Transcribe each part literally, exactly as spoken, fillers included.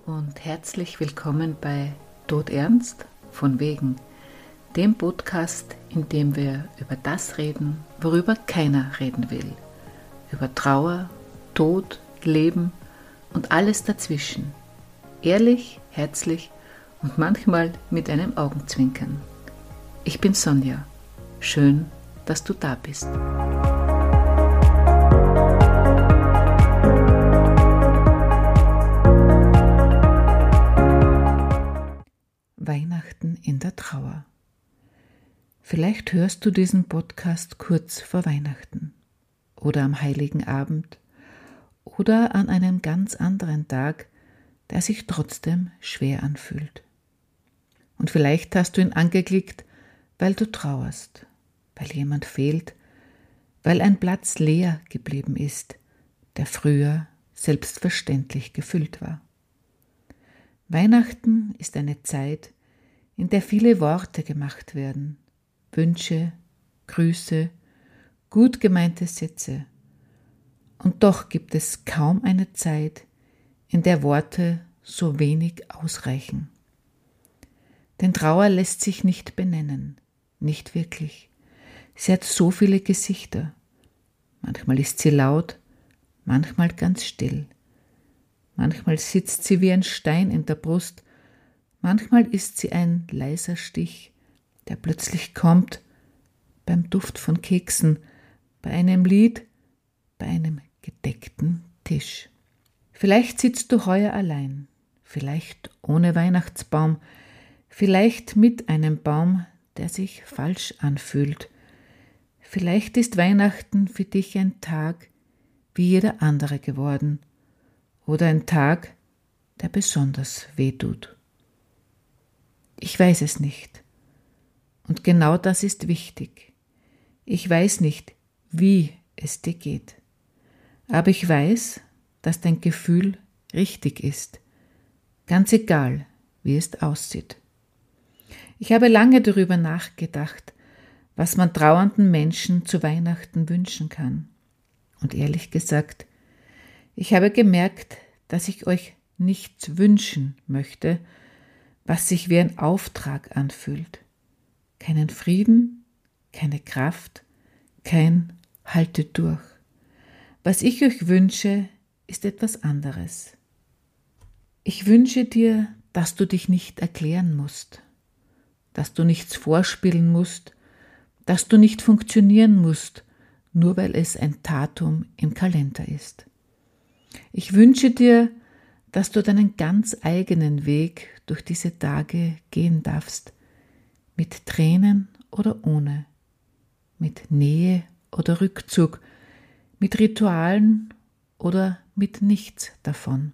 und herzlich willkommen bei Todernst von wegen, dem Podcast, in dem wir über das reden, worüber keiner reden will. Über Trauer, Tod, Leben und alles dazwischen. Ehrlich, herzlich und manchmal mit einem Augenzwinkern. Ich bin Sonja. Schön, dass du da bist. Weihnachten in der Trauer. Vielleicht hörst du diesen Podcast kurz vor Weihnachten oder am Heiligen Abend oder an einem ganz anderen Tag, der sich trotzdem schwer anfühlt. Und vielleicht hast du ihn angeklickt, weil du trauerst, weil jemand fehlt, weil ein Platz leer geblieben ist, der früher selbstverständlich gefüllt war. Weihnachten ist eine Zeit, in der viele Worte gemacht werden, Wünsche, Grüße, gut gemeinte Sätze. Und doch gibt es kaum eine Zeit, in der Worte so wenig ausreichen. Denn Trauer lässt sich nicht benennen, nicht wirklich. Sie hat so viele Gesichter. Manchmal ist sie laut, manchmal ganz still. Manchmal sitzt sie wie ein Stein in der Brust, manchmal ist sie ein leiser Stich, der plötzlich kommt beim Duft von Keksen, bei einem Lied, bei einem gedeckten Tisch. Vielleicht sitzt du heuer allein, vielleicht ohne Weihnachtsbaum, vielleicht mit einem Baum, der sich falsch anfühlt. Vielleicht ist Weihnachten für dich ein Tag wie jeder andere geworden oder ein Tag, der besonders wehtut. Ich weiß es nicht. Und genau das ist wichtig. Ich weiß nicht, wie es dir geht. Aber ich weiß, dass dein Gefühl richtig ist. Ganz egal, wie es aussieht. Ich habe lange darüber nachgedacht, was man trauernden Menschen zu Weihnachten wünschen kann. Und ehrlich gesagt, ich habe gemerkt, dass ich euch nichts wünschen möchte, was sich wie ein Auftrag anfühlt. Keinen Frieden, keine Kraft, kein Haltet durch. Was ich euch wünsche, ist etwas anderes. Ich wünsche dir, dass du dich nicht erklären musst, dass du nichts vorspielen musst, dass du nicht funktionieren musst, nur weil es ein Datum im Kalender ist. Ich wünsche dir, dass du deinen ganz eigenen Weg durch diese Tage gehen darfst, mit Tränen oder ohne, mit Nähe oder Rückzug, mit Ritualen oder mit nichts davon.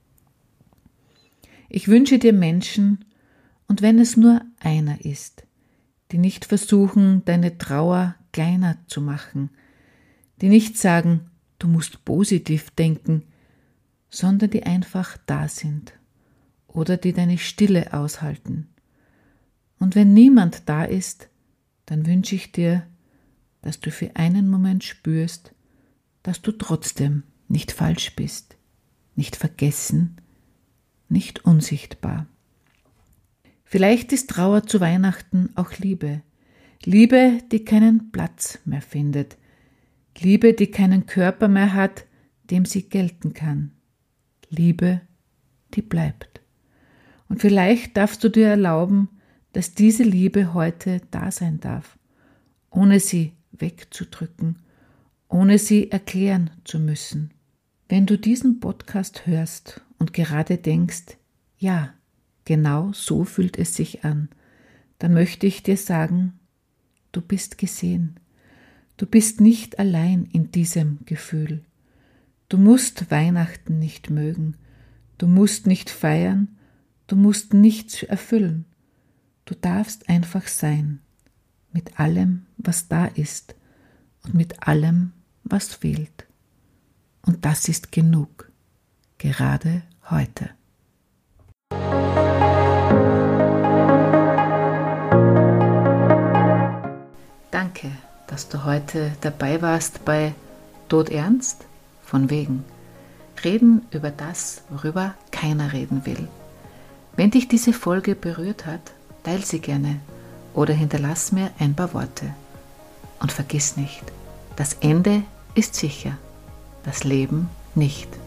Ich wünsche dir Menschen, und wenn es nur einer ist, die nicht versuchen, deine Trauer kleiner zu machen, die nicht sagen, du musst positiv denken, sondern die einfach da sind oder die deine Stille aushalten. Und wenn niemand da ist, dann wünsche ich dir, dass du für einen Moment spürst, dass du trotzdem nicht falsch bist, nicht vergessen, nicht unsichtbar. Vielleicht ist Trauer zu Weihnachten auch Liebe. Liebe, die keinen Platz mehr findet. Liebe, die keinen Körper mehr hat, dem sie gelten kann. Liebe, die bleibt. Und vielleicht darfst du dir erlauben, dass diese Liebe heute da sein darf, ohne sie wegzudrücken, ohne sie erklären zu müssen. Wenn du diesen Podcast hörst und gerade denkst, ja, genau so fühlt es sich an, dann möchte ich dir sagen, du bist gesehen. Du bist nicht allein in diesem Gefühl. Du musst Weihnachten nicht mögen. Du musst nicht feiern. Du musst nichts erfüllen. Du darfst einfach sein, mit allem, was da ist und mit allem, was fehlt. Und das ist genug, gerade heute. Danke, dass du heute dabei warst bei Todernst von wegen. Reden über das, worüber keiner reden will. Wenn dich diese Folge berührt hat, teile sie gerne oder hinterlass mir ein paar Worte. Und vergiss nicht, das Ende ist sicher, das Leben nicht.